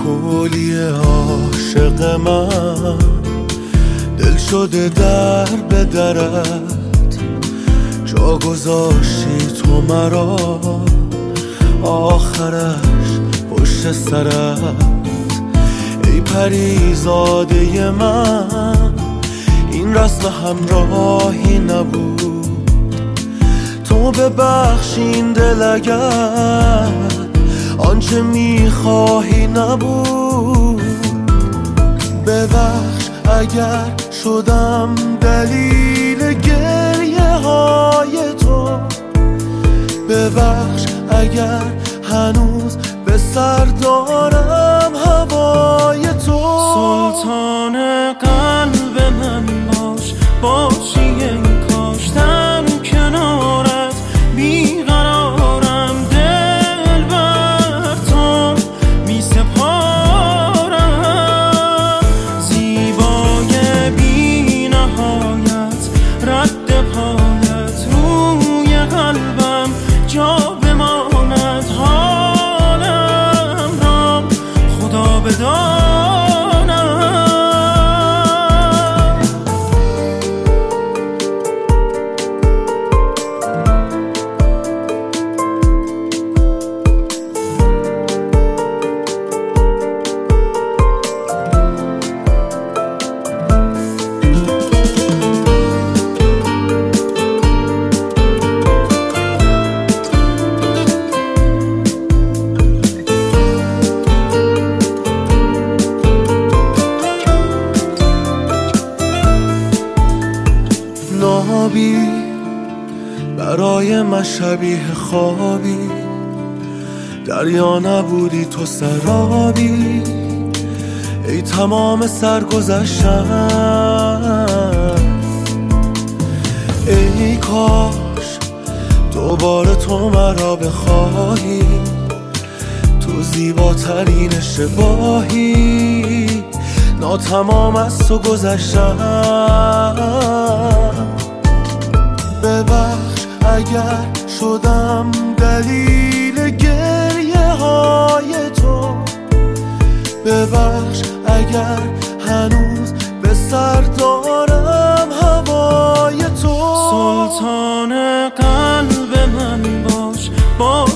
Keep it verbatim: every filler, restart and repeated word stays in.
گلی عاشق من دل شده در به درت، جا گذاشتی تو مرا آخرش پشت سرت. ای پریزاده من این رسم همراهی نبود، تو ببخشین دل اگر آنچه میخواهی نبود. ببخش اگر شدم دلیل گریه های تو، ببخش اگر هنوز به سر دارم هوای تو. سلطان قلب من باش، باشی این کاشتم کنارت بیقرارم، دل بر تو می سپارم. زیبای بی نهایت رد پایت روی قلبم جا بماند، حالم را خدا بداند. نابی برای من شبیه خوابی، دریا نبودی تو سرابی. ای تمام سرگذشتم، ای کاش دوباره تو مرا بخواهی، تو زیباترین اشتباهی ناتمام از تو گذشتم. ببخش اگر شدم دلیل گریه های تو، ببخش اگر هنوز به سر دارم هوای تو. سلطان قلب من باش، باش